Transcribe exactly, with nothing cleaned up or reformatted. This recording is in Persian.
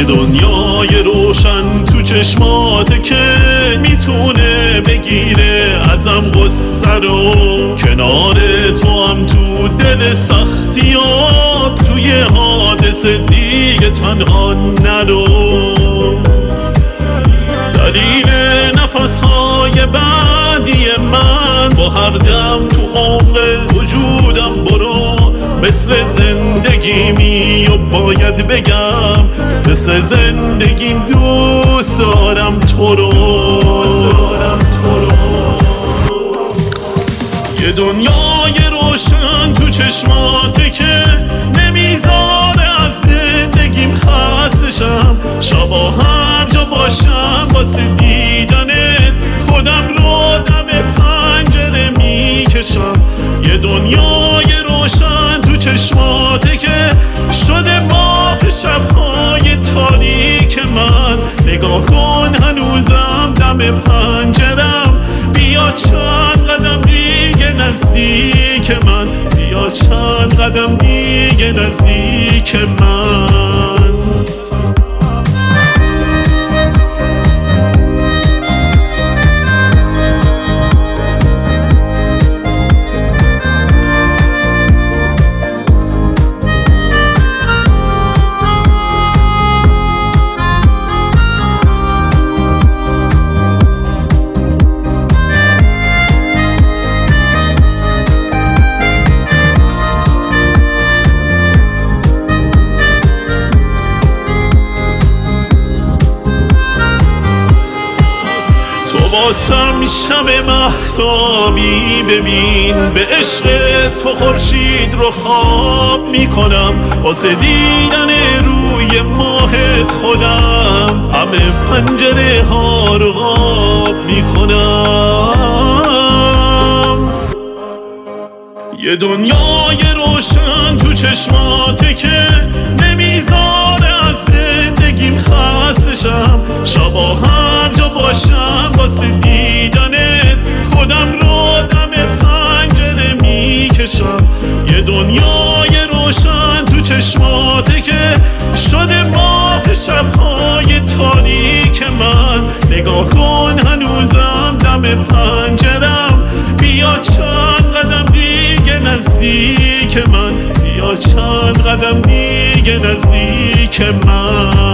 یه دنیای روشن تو چشماته که میتونه بگیره ازم غصه رو. کنار تو هم تو دل سختیات، توی حادثه دیگه تنها نرو. دلیل نفسهای بعدی من، با هر دم تو عمق وجودم برو. مثل زندگیمی و باید بگم، مثل زندگیم دوست دارم تو رو. یه دنیای روشن تو چشماته که نمیذاره از زندگیم خسته شم. شبا هر جا باشم واسه دیدنت، خودم رو دم پنجره میکشم. یه دنیای روشن تو چشماته که شده باغ شبهای تاریک من. نگاه کن هنوزم دم پنجرم، بیا چند قدم دیگه نزدیک من. بیا چند قدم دیگه نزدیک من. واسم شب مهتابی ببین، به عشق تو خورشید رو خواب میکنم. واسه دیدن روی ماهت خودم همه پنجره ها رو قاب میکنم. یه دنیای روشن تو چشماته که نمیذاره از زندگیم خسته شم. شبا هر جا باشم واسه دیدنت، خودم رو دم پنجره میکشم. یه دنیای روشن تو چشماته که شده ماه شبهای تاریک من. نگاه کن هنوزم دم پنجرم، بیا چند قدم دیگه نزدیک من. بیا چند قدم دیگه نزدیک من.